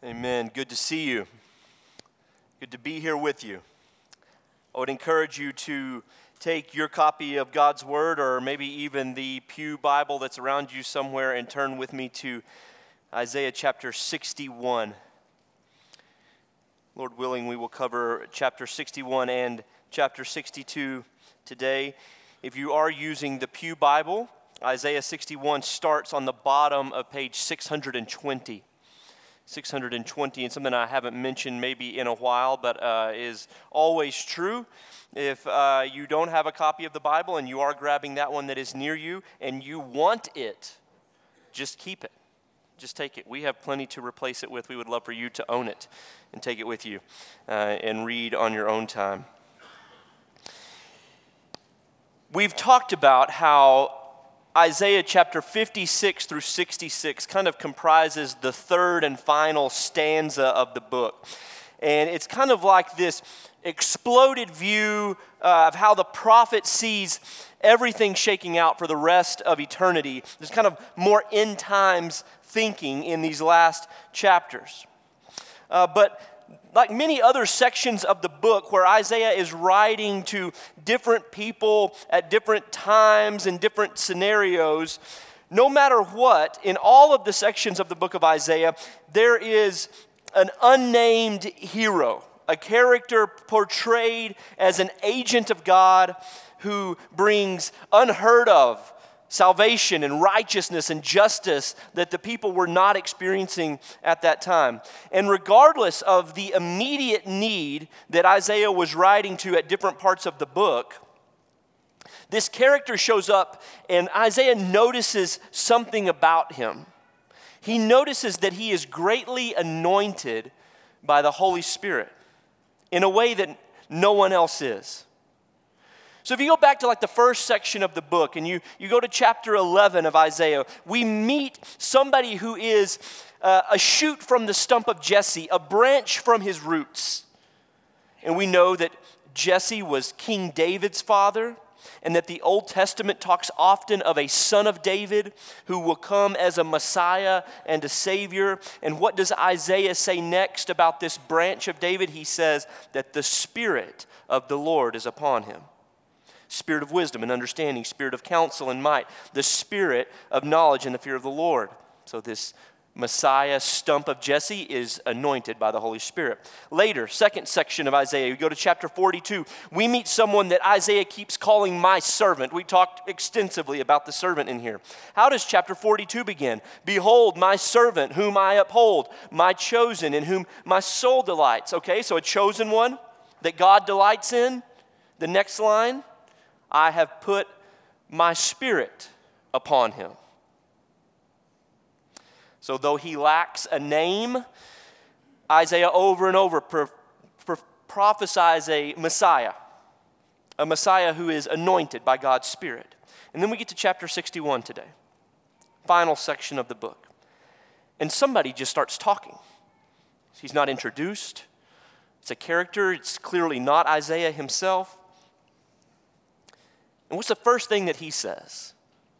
Amen. Good to see you. Good to be here with you. I would encourage you to take your copy of God's Word or maybe even the Pew Bible that's around you somewhere and turn with me to Isaiah chapter 61. Lord willing, we will cover chapter 61 and chapter 62 today. If you are using the Pew Bible, Isaiah 61 starts on the bottom of page 620. 620, and something I haven't mentioned maybe in a while, but is always true. If you don't have a copy of the Bible and you are grabbing that one that is near you and you want it, just keep it. Just take it. We have plenty to replace it with. We would love for you to own it and take it with you and read on your own time. We've talked about how Isaiah chapter 56 through 66 kind of comprises the third and final stanza of the book. And it's kind of like this exploded view of how the prophet sees everything shaking out for the rest of eternity. There's kind of more end times thinking in these last chapters. But like many other sections of the book where Isaiah is writing to different people at different times and different scenarios, no matter what, in all of the sections of the book of Isaiah, there is an unnamed hero, a character portrayed as an agent of God who brings unheard of salvation and righteousness and justice that the people were not experiencing at that time. And regardless of the immediate need that Isaiah was writing to at different parts of the book, this character shows up and Isaiah notices something about him. He notices that he is greatly anointed by the Holy Spirit in a way that no one else is. So if you go back to like the first section of the book and you go to chapter 11 of Isaiah, we meet somebody who is a shoot from the stump of Jesse, a branch from his roots. And we know that Jesse was King David's father, and that the Old Testament talks often of a son of David who will come as a Messiah and a Savior. And what does Isaiah say next about this branch of David? He says that the Spirit of the Lord is upon him. Spirit of wisdom and understanding, spirit of counsel and might, the spirit of knowledge and the fear of the Lord. So this Messiah stump of Jesse is anointed by the Holy Spirit. Later, second section of Isaiah, we go to chapter 42. We meet someone that Isaiah keeps calling my servant. We talked extensively about the servant in here. How does chapter 42 begin? Behold, my servant whom I uphold, my chosen in whom my soul delights. Okay, so a chosen one that God delights in. The next line, I have put my spirit upon him. So though he lacks a name, Isaiah over and over prophesies a Messiah who is anointed by God's Spirit. And then we get to chapter 61 today, final section of the book. And somebody just starts talking. He's not introduced. It's a character. It's clearly not Isaiah himself. And what's the first thing that he says?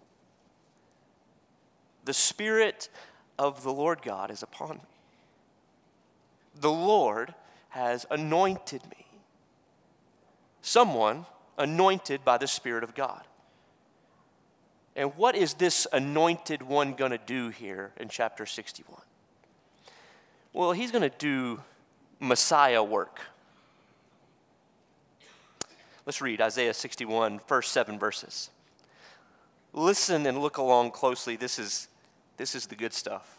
The Spirit of the Lord God is upon me. The Lord has anointed me. Someone anointed by the Spirit of God. And what is this anointed one going to do here in chapter 61? Well, he's going to do Messiah work. Let's read Isaiah 61, first 7 verses. Listen and look along closely. This is the good stuff.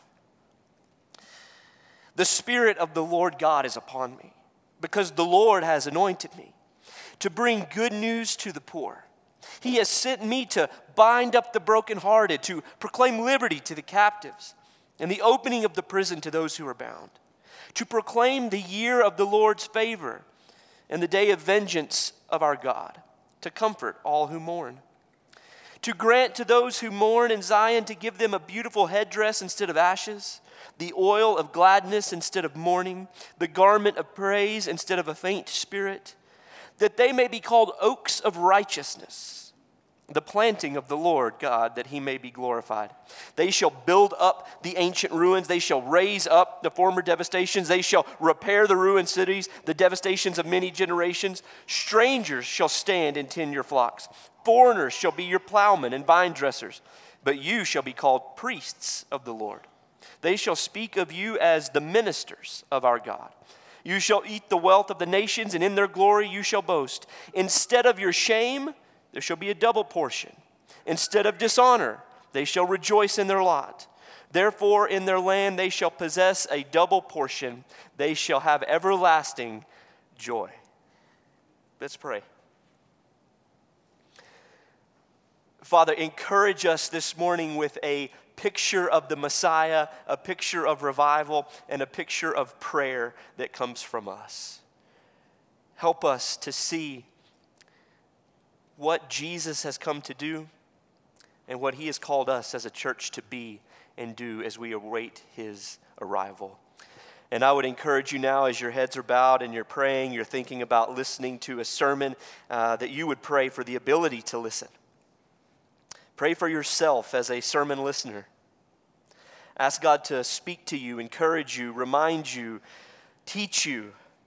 The Spirit of the Lord God is upon me, because the Lord has anointed me to bring good news to the poor. He has sent me to bind up the brokenhearted, to proclaim liberty to the captives, and the opening of the prison to those who are bound, to proclaim the year of the Lord's favor and the day of vengeance of our God, to comfort all who mourn, to grant to those who mourn in Zion, to give them a beautiful headdress instead of ashes, the oil of gladness instead of mourning, the garment of praise instead of a faint spirit, that they may be called oaks of righteousness, the planting of the Lord God, that he may be glorified. They shall build up the ancient ruins. They shall raise up the former devastations. They shall repair the ruined cities, the devastations of many generations. Strangers shall stand and tend your flocks. Foreigners shall be your plowmen and vine dressers, but you shall be called priests of the Lord. They shall speak of you as the ministers of our God. You shall eat the wealth of the nations, and in their glory you shall boast. Instead of your shame, there shall be a double portion. Instead of dishonor, they shall rejoice in their lot. Therefore, in their land they shall possess a double portion. They shall have everlasting joy. Let's pray. Father, encourage us this morning with a picture of the Messiah, a picture of revival, and a picture of prayer that comes from us. Help us to see what Jesus has come to do and what he has called us as a church to be and do as we await his arrival. And I would encourage you now, as your heads are bowed and you're praying, you're thinking about listening to a sermon, that you would pray for the ability to listen. Pray for yourself as a sermon listener. Ask God to speak to you, encourage you, remind you, teach you.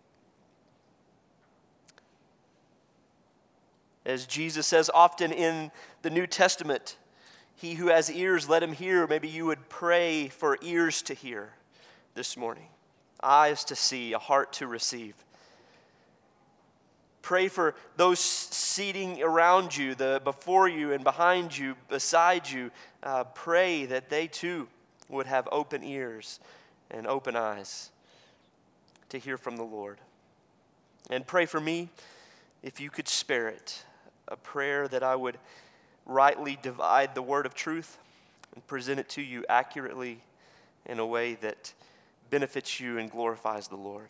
As Jesus says often in the New Testament, he who has ears, let him hear. Maybe you would pray for ears to hear this morning, eyes to see, a heart to receive. Pray for those seating around you, before you and behind you, beside you. Pray that they too would have open ears and open eyes to hear from the Lord. And pray for me, if you could spare it, a prayer that I would rightly divide the word of truth and present it to you accurately in a way that benefits you and glorifies the Lord.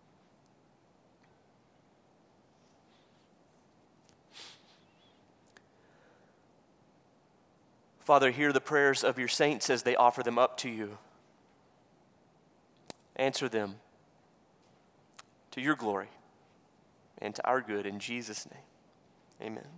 Father, hear the prayers of your saints as they offer them up to you. Answer them to your glory and to our good, in Jesus' name. Amen.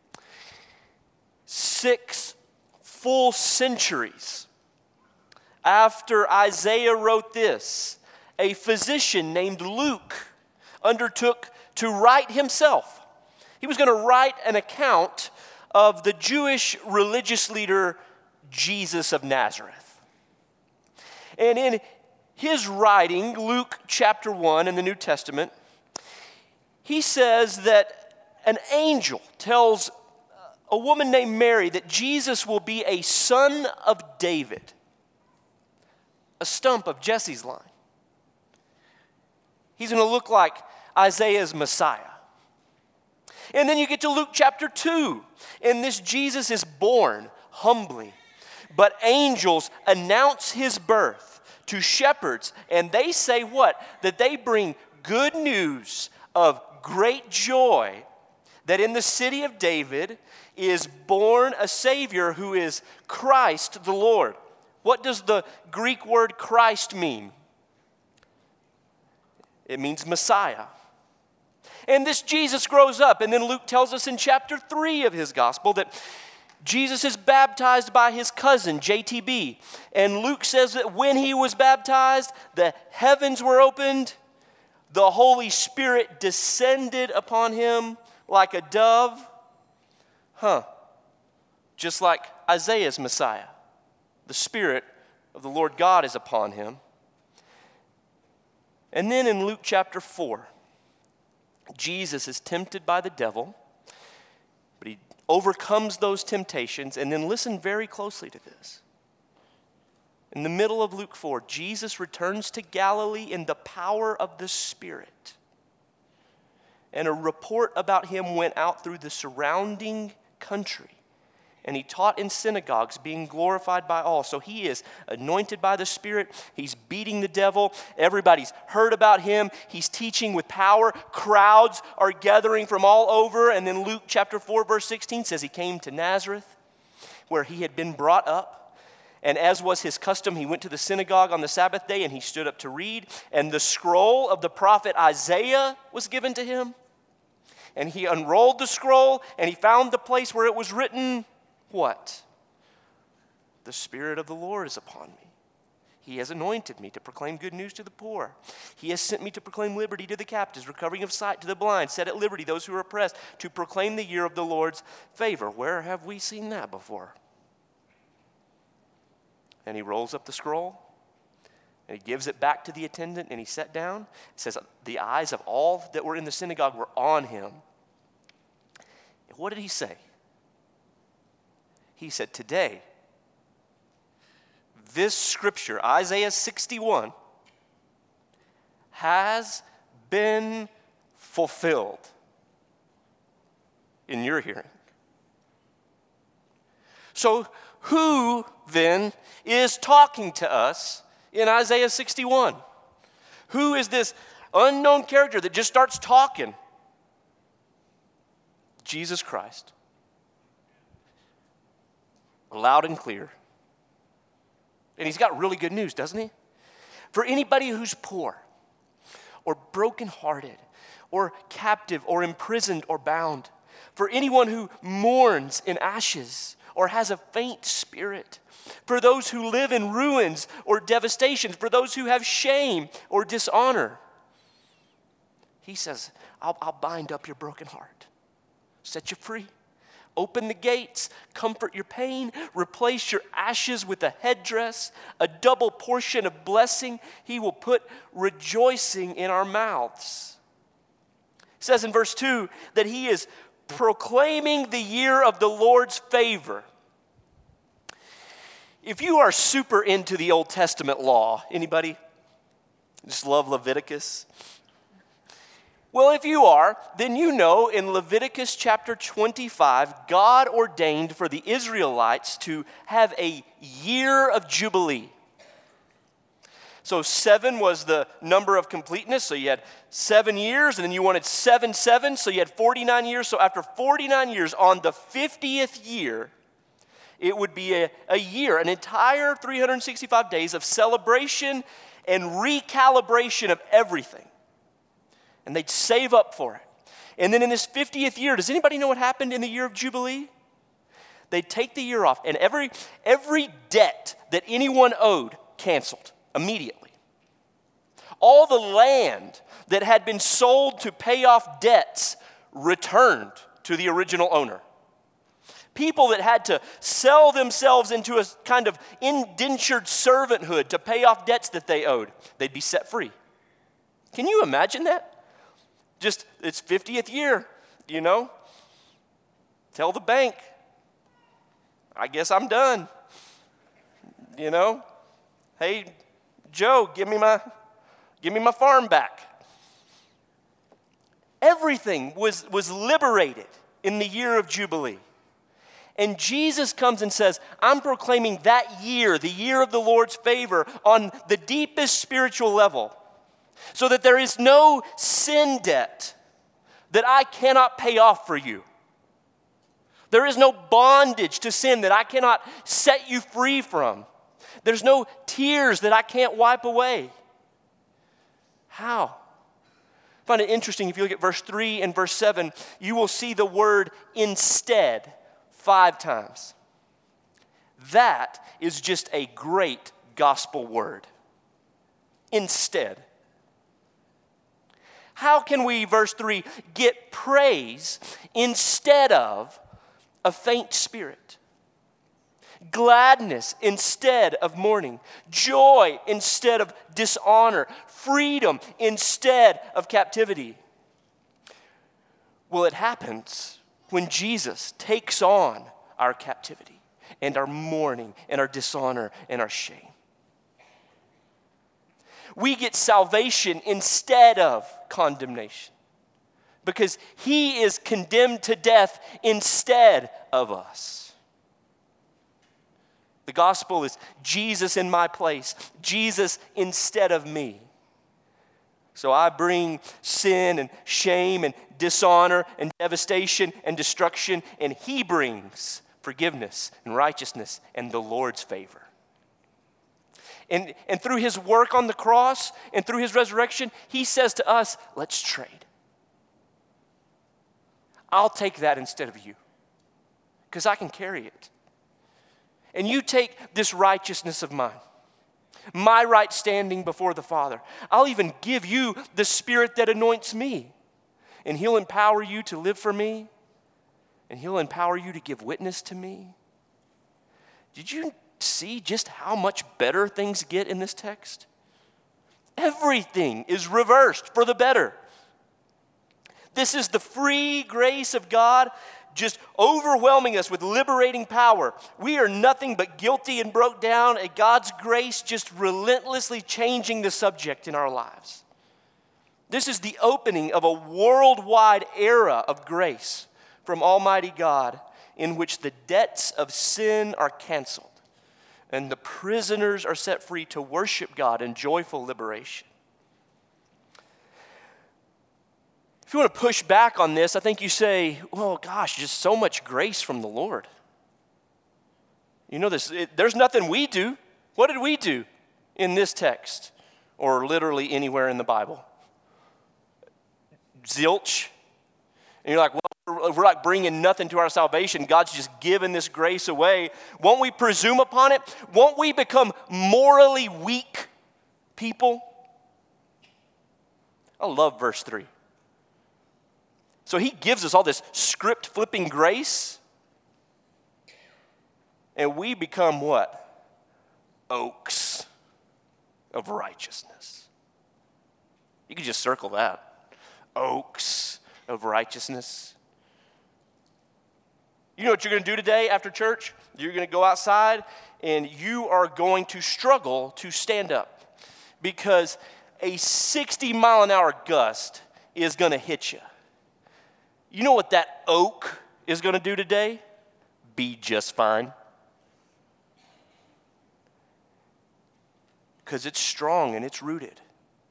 6 full centuries after Isaiah wrote this, a physician named Luke undertook to write himself. He was going to write an account of the Jewish religious leader Jesus of Nazareth. And in his writing, Luke chapter 1 in the New Testament, he says that an angel tells a woman named Mary that Jesus will be a son of David, a stump of Jesse's line. He's going to look like Isaiah's Messiah. And then you get to Luke chapter 2, and this Jesus is born humbly, but angels announce his birth to shepherds, and they say what? That they bring good news of great joy, that in the city of David is born a Savior who is Christ the Lord. What does the Greek word Christ mean? It means Messiah. And this Jesus grows up, and then Luke tells us in chapter 3 of his gospel that Jesus is baptized by his cousin, JTB. And Luke says that when he was baptized, the heavens were opened, the Holy Spirit descended upon him like a dove. Just like Isaiah's Messiah. The Spirit of the Lord God is upon him. And then in Luke chapter 4, Jesus is tempted by the devil, but he overcomes those temptations. And then listen very closely to this. In the middle of Luke 4, Jesus returns to Galilee in the power of the Spirit. And a report about him went out through the surrounding country. And he taught in synagogues, being glorified by all. So he is anointed by the Spirit. He's beating the devil. Everybody's heard about him. He's teaching with power. Crowds are gathering from all over. And then Luke chapter 4, verse 16 says he came to Nazareth, where he had been brought up. And as was his custom, he went to the synagogue on the Sabbath day, and he stood up to read. And the scroll of the prophet Isaiah was given to him. And he unrolled the scroll, and he found the place where it was written, what? The Spirit of the Lord is upon me. He has anointed me to proclaim good news to the poor. He has sent me to proclaim liberty to the captives, recovering of sight to the blind, set at liberty those who are oppressed, to proclaim the year of the Lord's favor. Where have we seen that before? And he rolls up the scroll, and he gives it back to the attendant, and he sat down. It says the eyes of all that were in the synagogue were on him. And what did he say? He said, today, this scripture, Isaiah 61, has been fulfilled in your hearing. So who then is talking to us in Isaiah 61? Who is this unknown character that just starts talking? Jesus Christ. Loud and clear. And he's got really good news, doesn't he? For anybody who's poor or brokenhearted or captive or imprisoned or bound, for anyone who mourns in ashes or has a faint spirit, for those who live in ruins or devastation, for those who have shame or dishonor. He says, I'll bind up your broken heart, set you free. Open the gates, comfort your pain, replace your ashes with a headdress, a double portion of blessing. He will put rejoicing in our mouths. It says in verse 2 that he is proclaiming the year of the Lord's favor. If you are super into the Old Testament law, anybody just love Leviticus? Well, if you are, then you know in Leviticus chapter 25, God ordained for the Israelites to have a year of Jubilee. So 7 was the number of completeness, so you had 7 years, and then you wanted 7, so you had 49 years. So after 49 years, on the 50th year, it would be a year, an entire 365 days of celebration and recalibration of everything. And they'd save up for it. And then in this 50th year, does anybody know what happened in the year of Jubilee? They'd take the year off, and every debt that anyone owed canceled immediately. All the land that had been sold to pay off debts returned to the original owner. People that had to sell themselves into a kind of indentured servanthood to pay off debts that they owed, they'd be set free. Can you imagine that? Just, it's 50th year, you know. Tell the bank, I guess I'm done. You know, hey, Joe, give me my farm back. Everything was liberated in the year of Jubilee. And Jesus comes and says, I'm proclaiming that year, the year of the Lord's favor, on the deepest spiritual level. So that there is no sin debt that I cannot pay off for you. There is no bondage to sin that I cannot set you free from. There's no tears that I can't wipe away. How? I find it interesting, if you look at verse 3 and verse 7, you will see the word instead 5 times. That is just a great gospel word. Instead. How can we, verse 3, get praise instead of a faint spirit? Gladness instead of mourning. Joy instead of dishonor. Freedom instead of captivity. Well, it happens when Jesus takes on our captivity and our mourning and our dishonor and our shame. We get salvation instead of condemnation because he is condemned to death instead of us. The gospel is Jesus in my place, Jesus instead of me. So I bring sin and shame and dishonor and devastation and destruction, and he brings forgiveness and righteousness and the Lord's favor. And through his work on the cross and through his resurrection, he says to us, let's trade. I'll take that instead of you because I can carry it. And you take this righteousness of mine, my right standing before the Father. I'll even give you the Spirit that anoints me. And He'll empower you to live for me. And He'll empower you to give witness to me. Did you see just how much better things get in this text? Everything is reversed for the better. This is the free grace of God just overwhelming us with liberating power. We are nothing but guilty and broke down, and God's grace just relentlessly changing the subject in our lives. This is the opening of a worldwide era of grace from Almighty God in which the debts of sin are canceled and the prisoners are set free to worship God in joyful liberation. If you want to push back on this, I think you say, well, gosh, just so much grace from the Lord. You know this, there's nothing we do. What did we do in this text or literally anywhere in the Bible? Zilch. And you're like, well, we're like bringing nothing to our salvation. God's just giving this grace away. Won't we presume upon it? Won't we become morally weak people? I love verse 3. So He gives us all this script flipping grace. And we become what? Oaks of righteousness. You can just circle that. Oaks of righteousness. You know what you're going to do today after church? You're going to go outside and you are going to struggle to stand up because a 60-mile-an-hour gust is going to hit you. You know what that oak is going to do today? Be just fine. Because it's strong and it's rooted.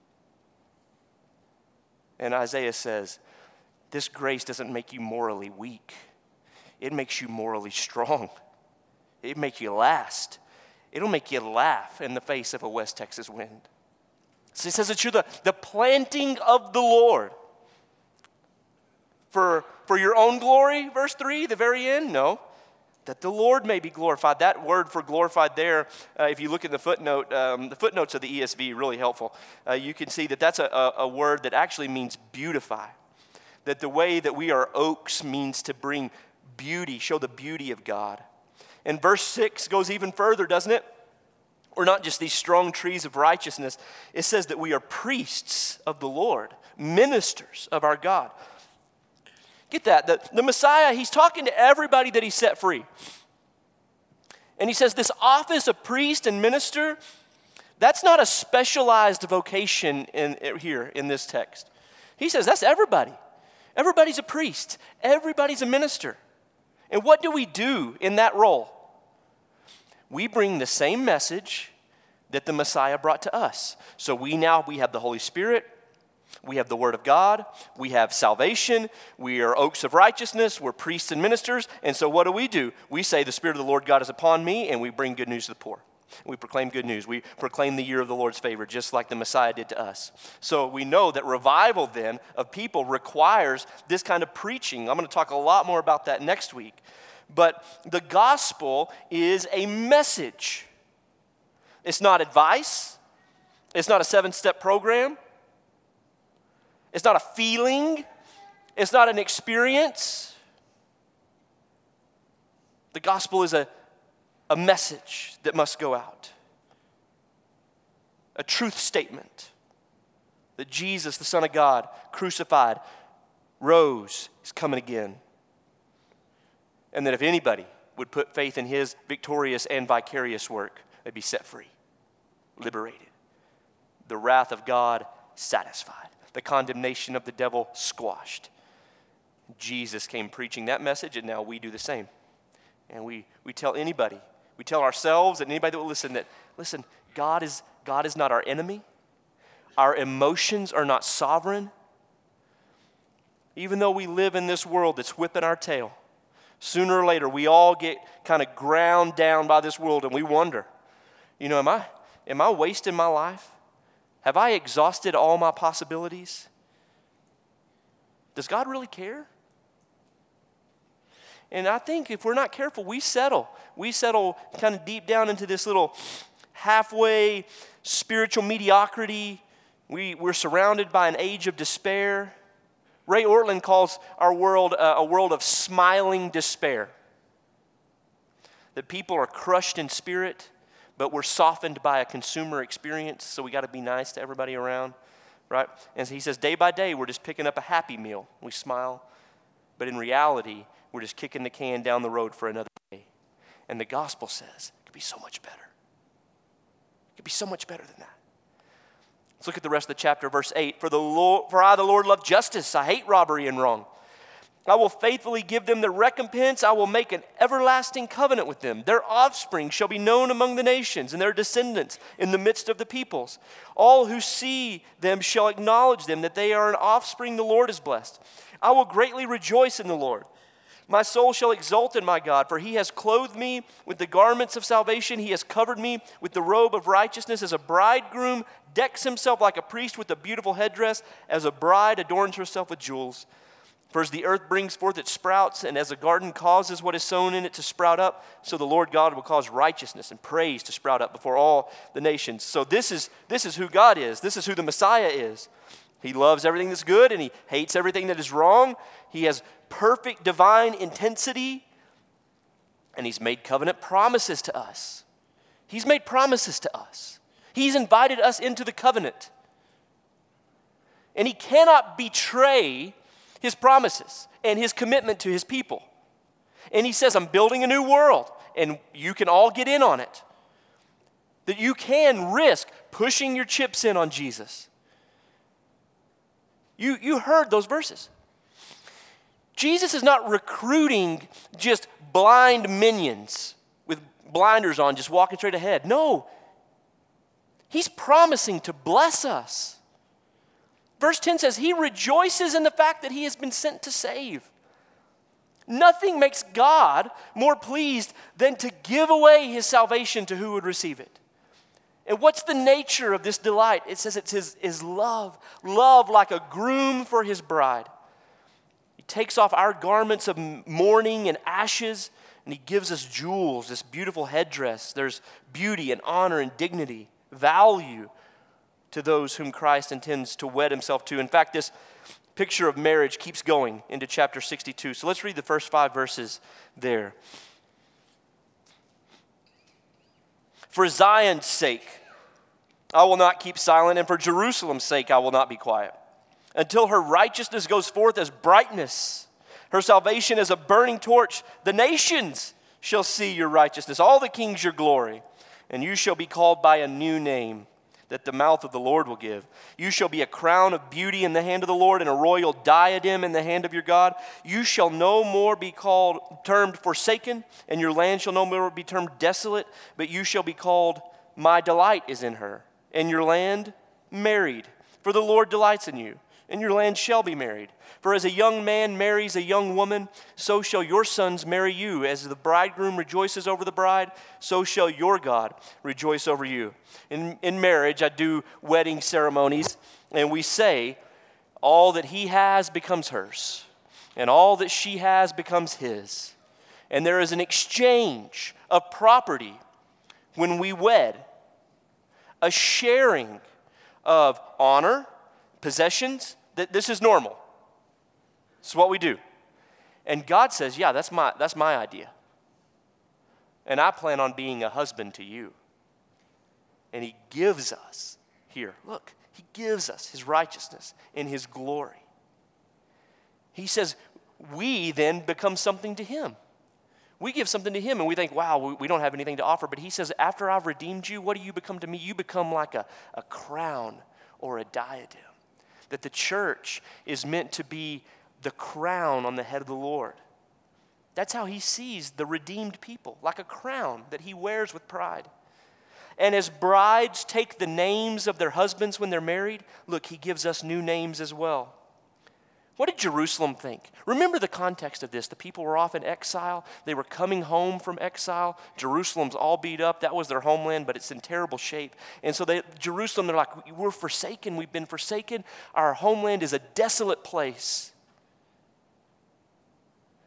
And Isaiah says, this grace doesn't make you morally weak. It makes you morally strong. It makes you last. It'll make you laugh in the face of a West Texas wind. So he says that you're the planting of the Lord. For your own glory, verse 3, the very end? No. That the Lord may be glorified. That word for glorified there, if you look at the footnote, the footnotes of the ESV are really helpful. You can see that that's a word that actually means beautify. That the way that we are oaks means to bring beauty, show the beauty of God. And verse 6 goes even further, doesn't it? We're not just these strong trees of righteousness. It says that we are priests of the Lord, ministers of our God. Get that. The Messiah, He's talking to everybody that He set free. And He says this office of priest and minister, that's not a specialized vocation here in this text. He says that's everybody. Everybody's a priest. Everybody's a minister. And what do we do in that role? We bring the same message that the Messiah brought to us. So we have the Holy Spirit. We have the Word of God. We have salvation. We are oaks of righteousness. We're priests and ministers. And so what do? We say the Spirit of the Lord God is upon me, and we bring good news to the poor. We proclaim good news. We proclaim the year of the Lord's favor, just like the Messiah did to us. So we know that revival then of people requires this kind of preaching. I'm going to talk a lot more about that next week. But the gospel is a message. It's not advice. It's not a 7-step program. It's not a feeling. It's not an experience. The gospel is a message that must go out. A truth statement that Jesus, the Son of God, crucified, rose, is coming again. And that if anybody would put faith in His victorious and vicarious work, they'd be set free, liberated. The wrath of God satisfied. The condemnation of the devil squashed. Jesus came preaching that message, and now we do the same. And we tell anybody, we tell ourselves and anybody that will listen that, listen, God is not our enemy. Our emotions are not sovereign. Even though we live in this world that's whipping our tail, sooner or later we all get kind of ground down by this world and we wonder, am I wasting my life? Have I exhausted all my possibilities? Does God really care? And I think if we're not careful, we settle. We settle kind of deep down into this little halfway spiritual mediocrity. We're surrounded by an age of despair. Ray Ortlund calls our world a world of smiling despair. That people are crushed in spirit, but we're softened by a consumer experience, so we got to be nice to everybody around, right? And he says day by day, we're just picking up a Happy Meal. We smile, but in reality, we're just kicking the can down the road for another day. And the gospel says it could be so much better. It could be so much better than that. Let's look at the rest of the chapter, verse 8. For I, the Lord, love justice. I hate robbery and wrong. I will faithfully give them their recompense. I will make an everlasting covenant with them. Their offspring shall be known among the nations, and their descendants in the midst of the peoples. All who see them shall acknowledge them, that they are an offspring the Lord has blessed. I will greatly rejoice in the Lord. My soul shall exult in my God, for he has clothed me with the garments of salvation. He has covered me with the robe of righteousness. As a bridegroom decks himself like a priest with a beautiful headdress, as a bride adorns herself with jewels. For as the earth brings forth its sprouts, and as a garden causes what is sown in it to sprout up, so the Lord God will cause righteousness and praise to sprout up before all the nations. So this is who God is. This is who the Messiah is. He loves everything that's good, and he hates everything that is wrong. He has perfect divine intensity, and he's made covenant promises to us. He's made promises to us. He's invited us into the covenant. And he cannot betray his promises and his commitment to his people. And he says, I'm building a new world, and you can all get in on it. That you can risk pushing your chips in on Jesus. You heard those verses. Jesus is not recruiting just blind minions with blinders on, just walking straight ahead. No, he's promising to bless us. Verse 10 says, he rejoices in the fact that he has been sent to save. Nothing makes God more pleased than to give away his salvation to who would receive it. And what's the nature of this delight? It says it's his love. Love like a groom for his bride. He takes off our garments of mourning and ashes, and he gives us jewels, this beautiful headdress. There's beauty and honor and dignity, value to those whom Christ intends to wed himself to. In fact, this picture of marriage keeps going into chapter 62. So let's read the first 5 verses there. For Zion's sake, I will not keep silent, and for Jerusalem's sake, I will not be quiet, until her righteousness goes forth as brightness, her salvation as a burning torch. The nations shall see your righteousness, all the kings your glory, and you shall be called by a new name that the mouth of the Lord will give. You shall be a crown of beauty in the hand of the Lord, and a royal diadem in the hand of your God. You shall no more be termed forsaken, and your land shall no more be termed desolate, but you shall be called, my delight is in her, and your land married. For the Lord delights in you, and your land shall be married. For as a young man marries a young woman, so shall your sons marry you. As the bridegroom rejoices over the bride, so shall your God rejoice over you. In marriage, I do wedding ceremonies, and we say, all that he has becomes hers, and all that she has becomes his. And there is an exchange of property when we wed, a sharing of honor, possessions. This is normal. It's what we do. And God says, yeah, that's my idea. And I plan on being a husband to you. And he gives us here, look, he gives us his righteousness and his glory. He says, we then become something to him. We give something to him and we think, wow, we don't have anything to offer. But he says, after I've redeemed you, what do you become to me? You become like a crown or a diadem. That the church is meant to be the crown on the head of the Lord. That's how he sees the redeemed people, like a crown that he wears with pride. And as brides take the names of their husbands when they're married, look, he gives us new names as well. What did Jerusalem think? Remember the context of this. The people were off in exile. They were coming home from exile. Jerusalem's all beat up. That was their homeland, but it's in terrible shape. And so Jerusalem, they're like, we're forsaken. We've been forsaken. Our homeland is a desolate place.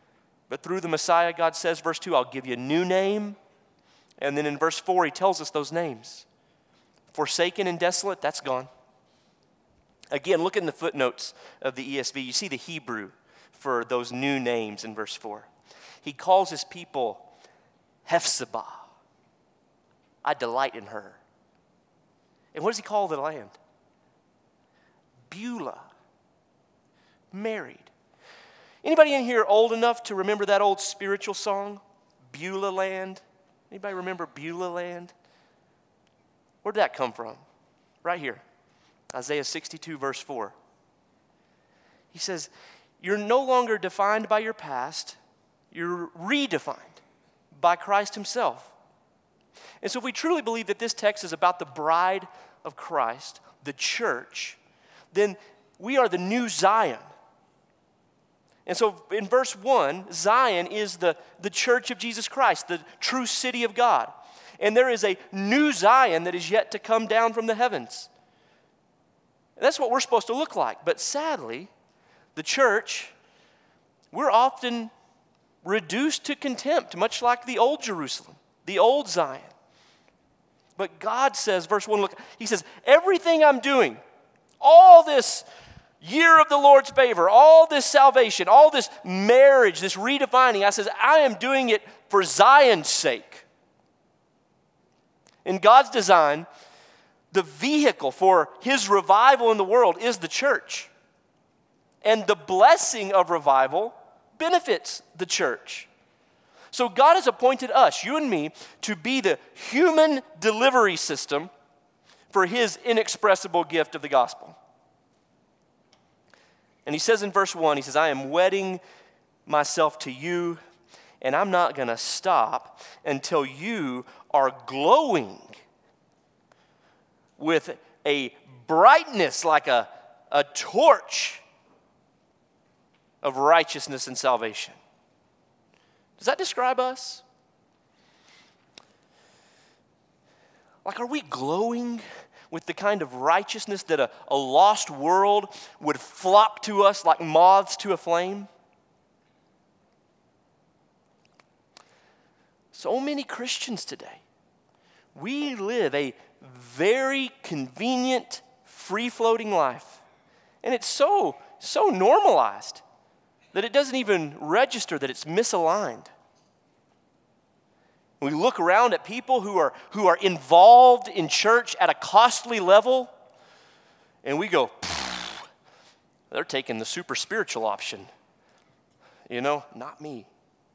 But through the Messiah, God says, verse 2, I'll give you a new name. And then in verse 4, he tells us those names. Forsaken and desolate, that's gone. Again, look in the footnotes of the ESV. You see the Hebrew for those new names in verse 4. He calls his people Hephzibah. I delight in her. And what does he call the land? Beulah. Married. Anybody in here old enough to remember that old spiritual song? Beulah land? Anybody remember Beulah land? Where did that come from? Right here. Isaiah 62 verse 4. He says, you're no longer defined by your past. You're redefined by Christ himself. And so if we truly believe that this text is about the bride of Christ, the church, then we are the new Zion. And so in verse 1, Zion is the church of Jesus Christ, the true city of God. And there is a new Zion that is yet to come down from the heavens. And that's what we're supposed to look like. But sadly, the church, we're often reduced to contempt, much like the old Jerusalem, the old Zion. But God says, verse 1, look, he says, everything I'm doing, all this year of the Lord's favor, all this salvation, all this marriage, this redefining, I am doing it for Zion's sake. In God's design, the vehicle for his revival in the world is the church. And the blessing of revival benefits the church. So God has appointed us, you and me, to be the human delivery system for his inexpressible gift of the gospel. And he says in verse 1, he says, I am wedding myself to you, and I'm not going to stop until you are glowing with a brightness like a torch of righteousness and salvation. Does that describe us? Like, are we glowing with the kind of righteousness that a lost world would flock to us like moths to a flame? So many Christians today, we live a very convenient, free-floating life. And it's so normalized that it doesn't even register that it's misaligned. We look around at people who are involved in church at a costly level, and we go, they're taking the super spiritual option. Not me.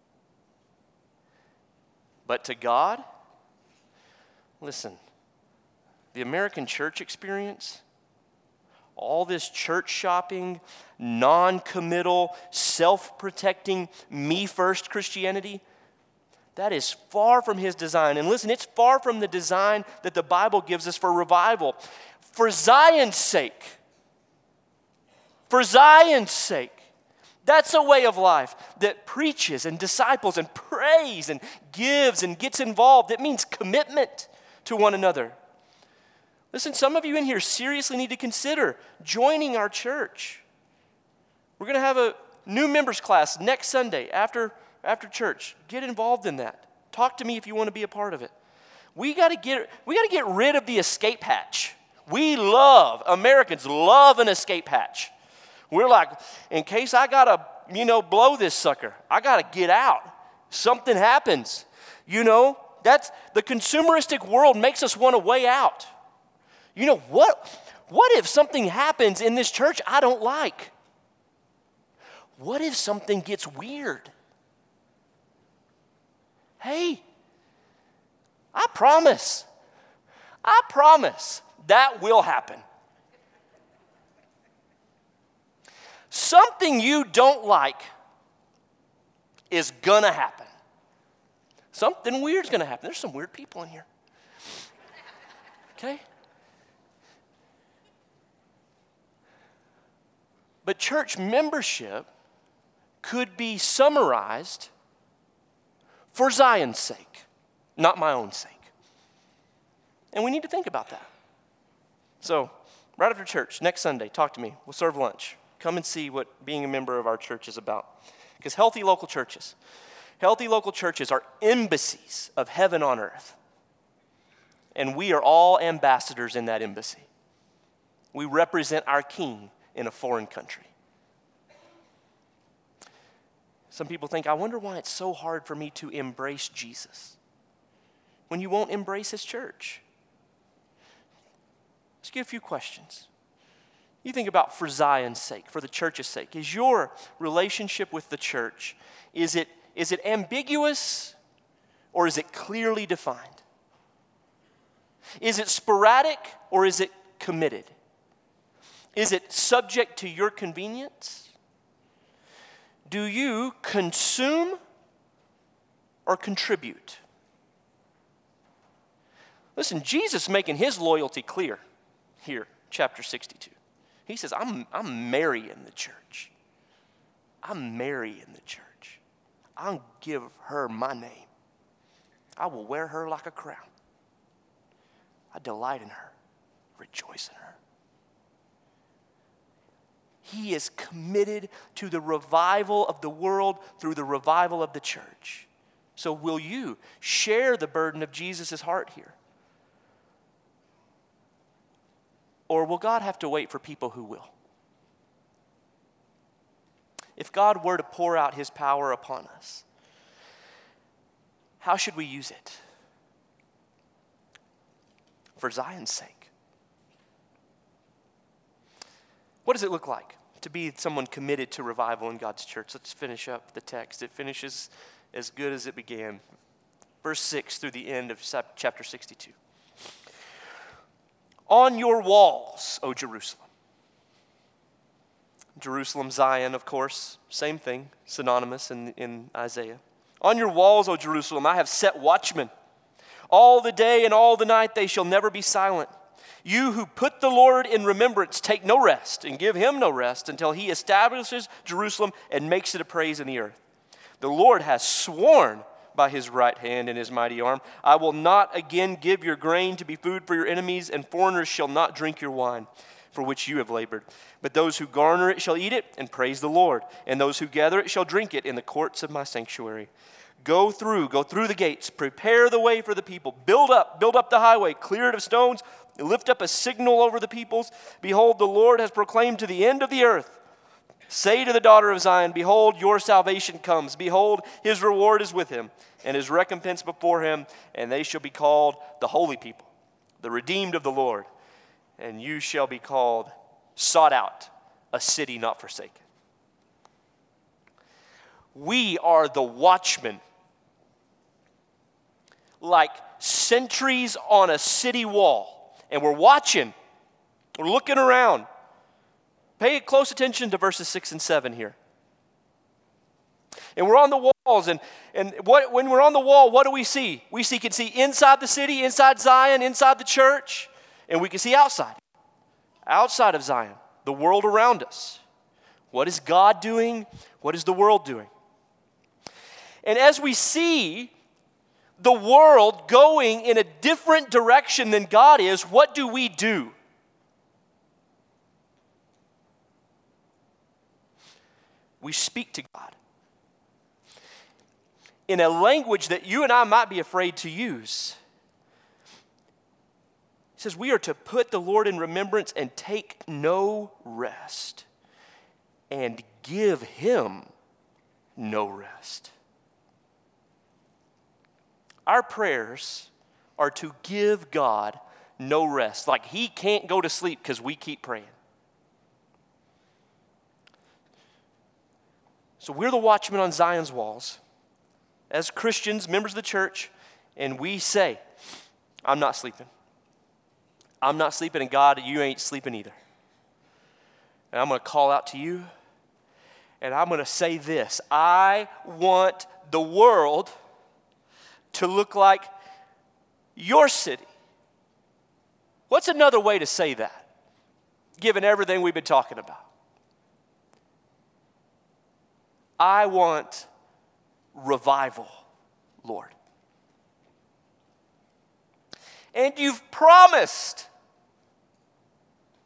But to God, listen, the American church experience, all this church shopping, non-committal, self-protecting, me-first Christianity, that is far from his design. And listen, it's far from the design that the Bible gives us for revival. For Zion's sake. For Zion's sake. That's a way of life that preaches and disciples and prays and gives and gets involved. It means commitment to one another. Listen, some of you in here seriously need to consider joining our church. We're going to have a new members class next Sunday after church. Get involved in that. Talk to me if you want to be a part of it. We got to get rid of the escape hatch. Americans love an escape hatch. We're like, in case I got to, blow this sucker, I got to get out. Something happens. That's the consumeristic world makes us want a way out. What if something happens in this church I don't like? What if something gets weird? Hey, I promise that will happen. Something you don't like is gonna happen. Something weird's gonna happen. There's some weird people in here. Okay? But church membership could be summarized for Zion's sake, not my own sake. And we need to think about that. So, right after church, next Sunday, talk to me. We'll serve lunch. Come and see what being a member of our church is about. Because healthy local churches are embassies of heaven on earth. And we are all ambassadors in that embassy. We represent our king in a foreign country. Some people think, I wonder why it's so hard for me to embrace Jesus when you won't embrace his church. Let's get a few questions. You think about for Zion's sake, for the church's sake. Is your relationship with the church, is it ambiguous or is it clearly defined? Is it sporadic or is it committed? Is it subject to your convenience? Do you consume or contribute? Listen, Jesus is making his loyalty clear here, chapter 62. He says, I'm marrying the church. I'm marrying the church. I'll give her my name. I will wear her like a crown. I delight in her, rejoice in her. He is committed to the revival of the world through the revival of the church. So will you share the burden of Jesus' heart here? Or will God have to wait for people who will? If God were to pour out his power upon us, how should we use it? For Zion's sake. What does it look like to be someone committed to revival in God's church? Let's finish up the text. It finishes as good as it began. Verse 6 through the end of chapter 62. On your walls, O Jerusalem. Jerusalem, Zion, of course, same thing, synonymous in Isaiah. On your walls, O Jerusalem, I have set watchmen. All the day and all the night they shall never be silent. You who put the Lord in remembrance, take no rest and give him no rest until he establishes Jerusalem and makes it a praise in the earth. The Lord has sworn by his right hand and his mighty arm, I will not again give your grain to be food for your enemies, and foreigners shall not drink your wine, for which you have labored. But those who garner it shall eat it and praise the Lord, and those who gather it shall drink it in the courts of my sanctuary. Go through the gates, prepare the way for the people, build up the highway, clear it of stones, lift up a signal over the peoples. Behold, the Lord has proclaimed to the end of the earth. Say to the daughter of Zion, behold, your salvation comes. Behold, his reward is with him, and his recompense before him, and they shall be called the holy people, the redeemed of the Lord. And you shall be called, sought out, a city not forsaken. We are the watchmen, like sentries on a city wall, and we're watching, we're looking around. Pay close attention to verses 6 and 7 here. And we're on the walls, and when we're on the wall, what do we see? We can see inside the city, inside Zion, inside the church, and we can see outside of Zion, the world around us. What is God doing? What is the world doing? And as we see the world going in a different direction than God is, what do? We speak to God in a language that you and I might be afraid to use. It says we are to put the Lord in remembrance and take no rest and give him no rest. Our prayers are to give God no rest. Like he can't go to sleep because we keep praying. So we're the watchmen on Zion's walls as Christians, members of the church, and we say, I'm not sleeping. I'm not sleeping, and God, you ain't sleeping either. And I'm going to call out to you, and I'm going to say this. I want the world to look like your city. What's another way to say that, given everything we've been talking about? I want revival, Lord. And you've promised.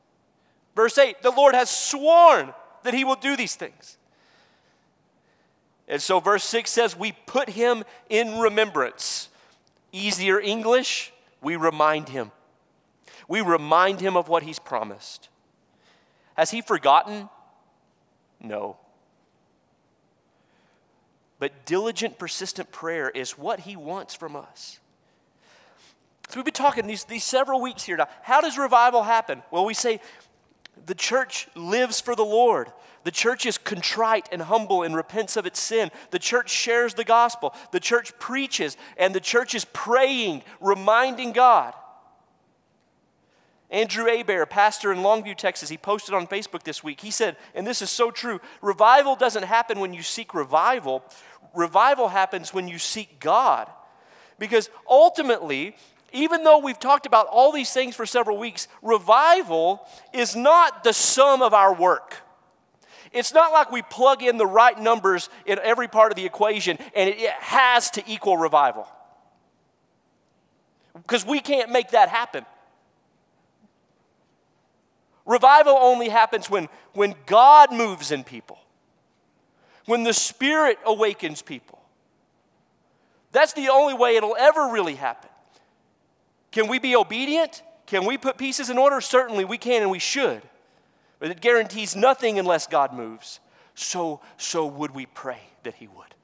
Verse 8, the Lord has sworn that he will do these things. And so verse 6 says, we put him in remembrance. Easier English, we remind him. We remind him of what he's promised. Has he forgotten? No. But diligent, persistent prayer is what he wants from us. So we've been talking these several weeks here now. How does revival happen? Well, we say the church lives for the Lord. The church is contrite and humble and repents of its sin. The church shares the gospel. The church preaches, and the church is praying, reminding God. Andrew Abair, pastor in Longview, Texas, he posted on Facebook this week. He said, and this is so true, revival doesn't happen when you seek revival. Revival happens when you seek God. Because ultimately, even though we've talked about all these things for several weeks, revival is not the sum of our work. It's not like we plug in the right numbers in every part of the equation and it has to equal revival. Because we can't make that happen. Revival only happens when God moves in people, when the Spirit awakens people. That's the only way it'll ever really happen. Can we be obedient? Can we put pieces in order? Certainly we can and we should. But it guarantees nothing unless God moves. So would we pray that he would?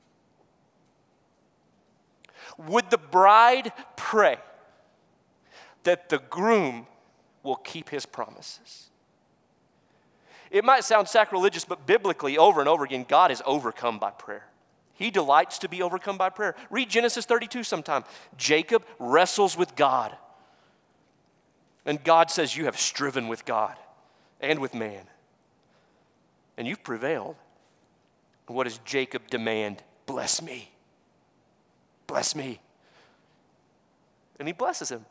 Would the bride pray that the groom will keep his promises? It might sound sacrilegious, but biblically, over and over again, God is overcome by prayer. He delights to be overcome by prayer. Read Genesis 32 sometime. Jacob wrestles with God. And God says, you have striven with God and with man. And you've prevailed. And what does Jacob demand? Bless me. Bless me. And he blesses him.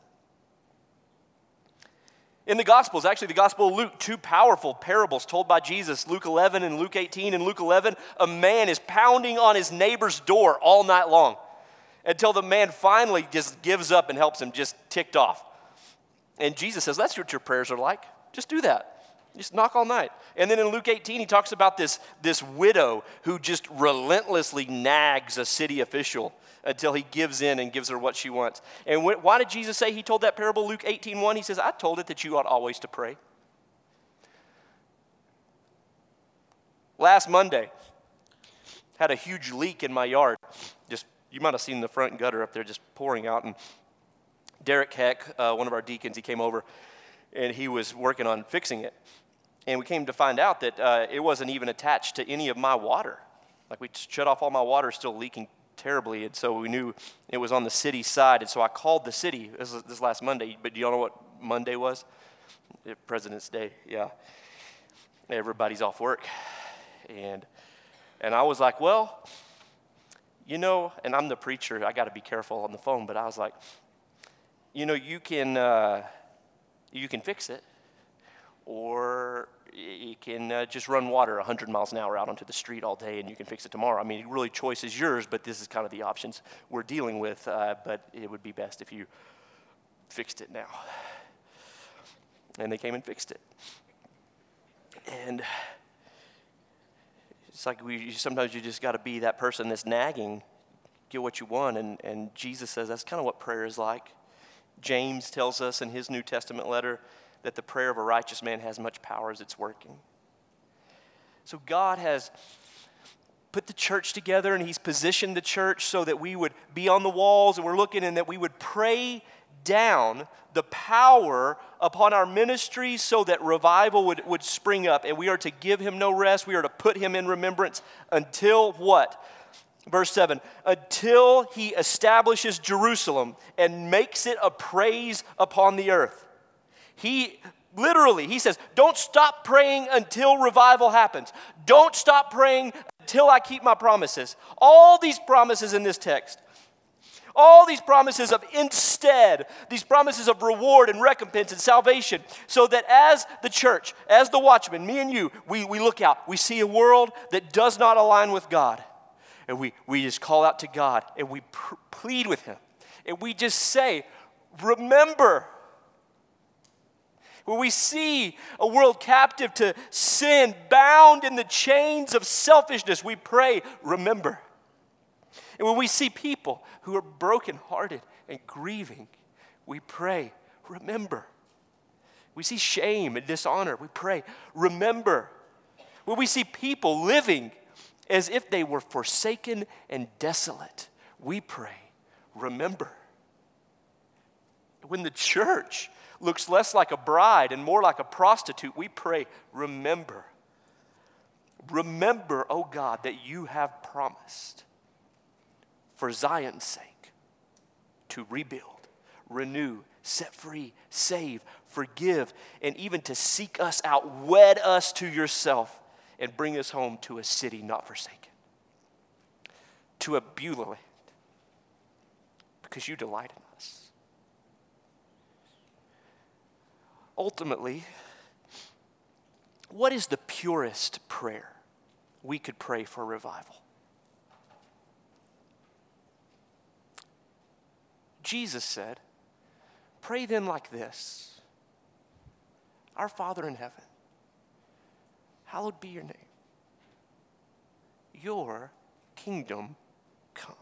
In the Gospels, actually the Gospel of Luke, two powerful parables told by Jesus, Luke 11 and Luke 18. In Luke 11, a man is pounding on his neighbor's door all night long until the man finally just gives up and helps him, just ticked off. And Jesus says, that's what your prayers are like. Just do that. Just knock all night. And then in Luke 18, he talks about this widow who just relentlessly nags a city official until he gives in and gives her what she wants. And why did Jesus say he told that parable, Luke 18:1? He says, I told it that you ought always to pray. Last Monday, had a huge leak in my yard. You might have seen the front gutter up there just pouring out. And Derek Heck, one of our deacons, he came over and he was working on fixing it. And we came to find out that it wasn't even attached to any of my water. Like we shut off all my water, still leaking terribly, and so we knew it was on the city side. And so I called the city this last Monday. But do y'all know what Monday was? President's Day, yeah. Everybody's off work. And I was like, well, you know, and I'm the preacher, I got to be careful on the phone, but I was like, you know, you can fix it, or you can just run water 100 miles an hour out onto the street all day and you can fix it tomorrow. I mean, really, choice is yours, but this is kind of the options we're dealing with, but it would be best if you fixed it now. And they came and fixed it. And it's like sometimes you just got to be that person that's nagging, get what you want, and Jesus says that's kind of what prayer is like. James tells us in his New Testament letter that the prayer of a righteous man has much power as it's working. So God has put the church together, and he's positioned the church so that we would be on the walls, and we're looking, and that we would pray down the power upon our ministry so that revival would spring up. And we are to give him no rest. We are to put him in remembrance until what? Verse 7, until he establishes Jerusalem and makes it a praise upon the earth. He says, don't stop praying until revival happens. Don't stop praying until I keep my promises. All these promises in this text, all these promises of instead, these promises of reward and recompense and salvation, so that as the church, as the watchman, me and you, we look out, we see a world that does not align with God. And we just call out to God and we plead with him. And we just say, remember. When we see a world captive to sin, bound in the chains of selfishness, we pray, remember. And when we see people who are brokenhearted and grieving, we pray, remember. We see shame and dishonor, we pray, remember. When we see people living as if they were forsaken and desolate, we pray, remember. When the church looks less like a bride and more like a prostitute, we pray, remember. Remember, oh God, that you have promised for Zion's sake to rebuild, renew, set free, save, forgive, and even to seek us out, wed us to yourself, and bring us home to a city not forsaken, to a Beulah land, because you delight in us. Ultimately, what is the purest prayer we could pray for revival? Jesus said, pray then like this: Our Father in heaven, hallowed be your name. Your kingdom come.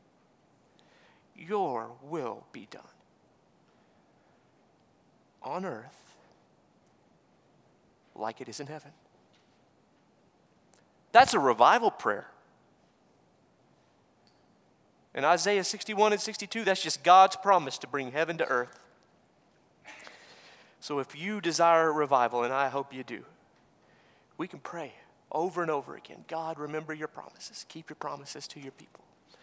Your will be done on earth like it is in heaven. That's a revival prayer. In Isaiah 61 and 62, that's just God's promise to bring heaven to earth. So if you desire revival, and I hope you do, we can pray over and over again. God, remember your promises. Keep your promises to your people.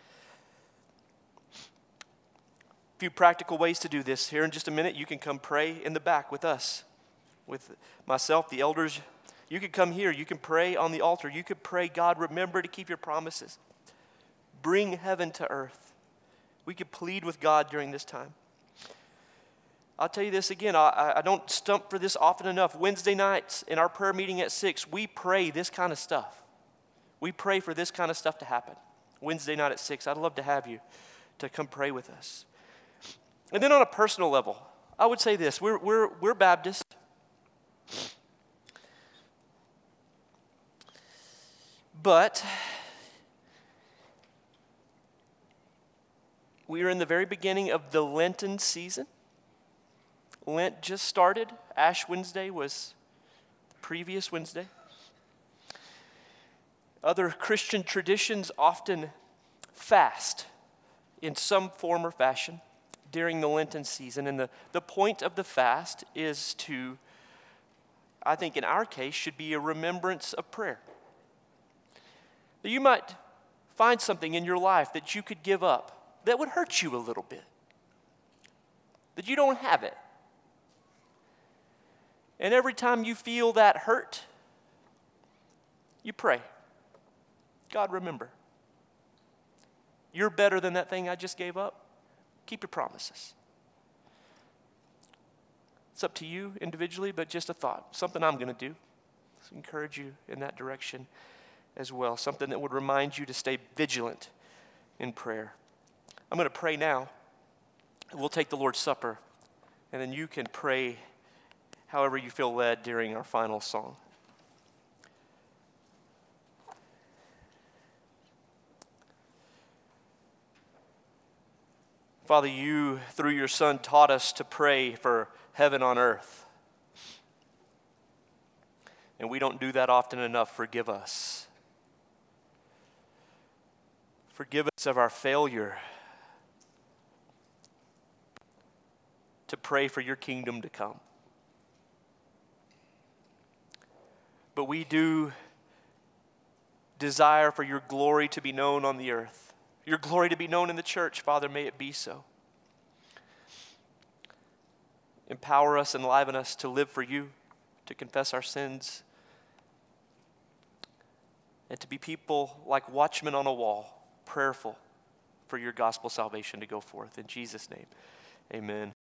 A few practical ways to do this. Here in just a minute, you can come pray in the back with us, with myself, the elders. You can come here. You can pray on the altar. You could pray, God, remember to keep your promises. Bring heaven to earth. We could plead with God during this time. I'll tell you this again. I don't stump for this often enough. Wednesday nights in our prayer meeting at 6, we pray this kind of stuff. We pray for this kind of stuff to happen. Wednesday night at 6. I'd love to have you to come pray with us. And then on a personal level, I would say this. We're Baptist. But we are in the very beginning of the Lenten season. Lent just started. Ash Wednesday was the previous Wednesday. Other Christian traditions often fast in some form or fashion during the Lenten season. And the point of the fast is to, I think in our case, should be a remembrance of prayer. That you might find something in your life that you could give up that would hurt you a little bit. That you don't have it. And every time you feel that hurt, you pray, God, remember, you're better than that thing I just gave up. Keep your promises. It's up to you individually, but just a thought, something I'm going to do. So encourage you in that direction as well, something that would remind you to stay vigilant in prayer. I'm going to pray now. We'll take the Lord's Supper, and then you can pray however you feel led during our final song. Father, you, through your Son, taught us to pray for heaven on earth. And we don't do that often enough. Forgive us. Forgive us of our failure to pray for your kingdom to come. But we do desire for your glory to be known on the earth. Your glory to be known in the church. Father, may it be so. Empower us, enliven us to live for you, to confess our sins, and to be people like watchmen on a wall, prayerful for your gospel salvation to go forth. In Jesus' name, amen.